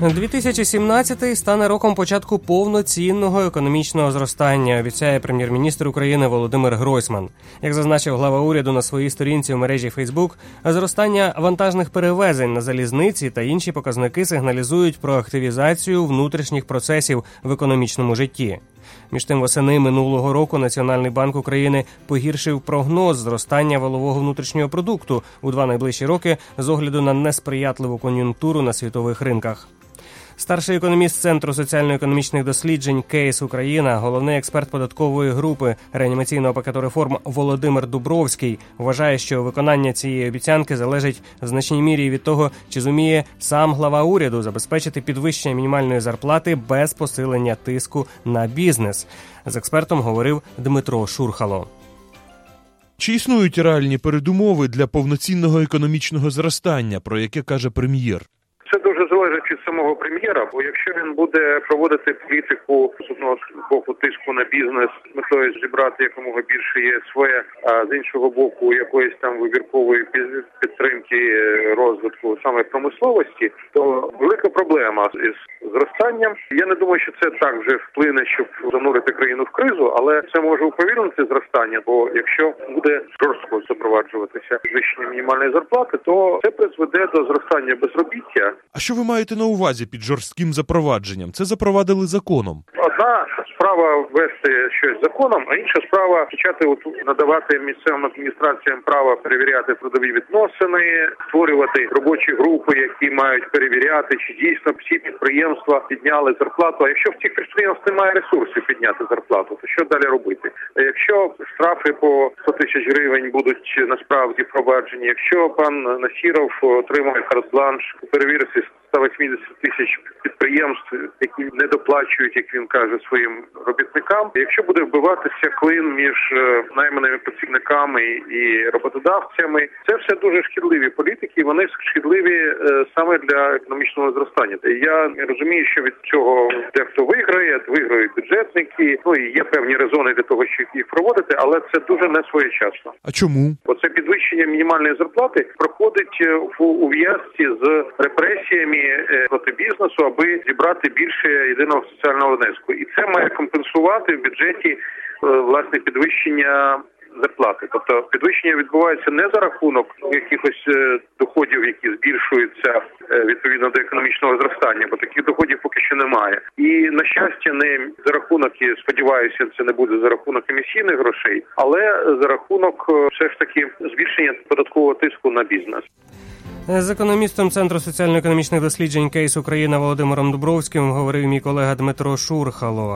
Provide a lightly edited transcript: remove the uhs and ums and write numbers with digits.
2017 стане роком початку повноцінного економічного зростання, обіцяє прем'єр-міністр України Володимир Гройсман. Як зазначив глава уряду на своїй сторінці у мережі Facebook, зростання вантажних перевезень на залізниці та інші показники сигналізують про активізацію внутрішніх процесів в економічному житті. Між тим, восени минулого року Національний банк України погіршив прогноз зростання валового внутрішнього продукту у 2 найближчі роки з огляду на несприятливу кон'юнктуру на світових ринках. Старший економіст Центру соціально-економічних досліджень «Кейс Україна», головний експерт податкової групи реанімаційного пакету реформ Володимир Дубровський вважає, що виконання цієї обіцянки залежить в значній мірі від того, чи зуміє сам глава уряду забезпечити підвищення мінімальної зарплати без посилення тиску на бізнес. З експертом говорив Дмитро Шурхало. Чи існують реальні передумови для повноцінного економічного зростання, про яке каже прем'єр? Це дуже залежить від самого прем'єра, бо якщо він буде проводити політику з одного боку тиску на бізнес, з метою зібрати якомога більше ЄСВ, а з іншого боку якоїсь там вибіркової підтримки розвитку саме промисловості, то велика проблема із зростанням. Я не думаю, що це так вже вплине, щоб занурити країну в кризу, але це може уповільнити зростання, бо якщо буде жорстко запроваджуватися підвищення мінімальної зарплати, то це призведе до зростання безробіття. А що ви маєте на увазі під жорстким запровадженням? Це запровадили законом. Одна справа ввести щось законом, а інша справа почати надавати місцевим адміністраціям право перевіряти трудові відносини, створювати робочі групи, які мають перевіряти, чи дійсно всі підприємства підняли зарплату. А якщо в цих підприємств немає ресурсів підняти зарплату, то що далі робити? Якщо штрафи по 100 тисяч гривень будуть насправді впроваджені, якщо пан Насіров отримує карт-бланш, перевірити 180 тисяч підприємств, які не доплачують, як він каже, своїм робітникам. Якщо буде вбиватися клин між найманими працівниками і роботодавцями, це все дуже шкідливі політики, вони шкідливі саме для економічного зростання. Я розумію, що від цього дехто виграють бюджетники, і є певні резони для того, щоб їх проводити, але це дуже не своєчасно. А чому? Бо це підвищення мінімальної зарплати проходить у ув'язці з репресіями проти бізнесу, аби зібрати більше єдиного соціального внеску. І це має компенсувати в бюджеті власне підвищення зарплати. Тобто підвищення відбувається не за рахунок якихось доходів, які збільшуються відповідно до економічного зростання, бо таких доходів поки що немає. І, на щастя, не за рахунок, і сподіваюся, це не буде за рахунок емісійних грошей, але за рахунок все ж таки збільшення податкового тиску на бізнес. З економістом Центру соціально-економічних досліджень «Кейс Україна» Володимиром Дубровським говорив мій колега Дмитро Шурхало.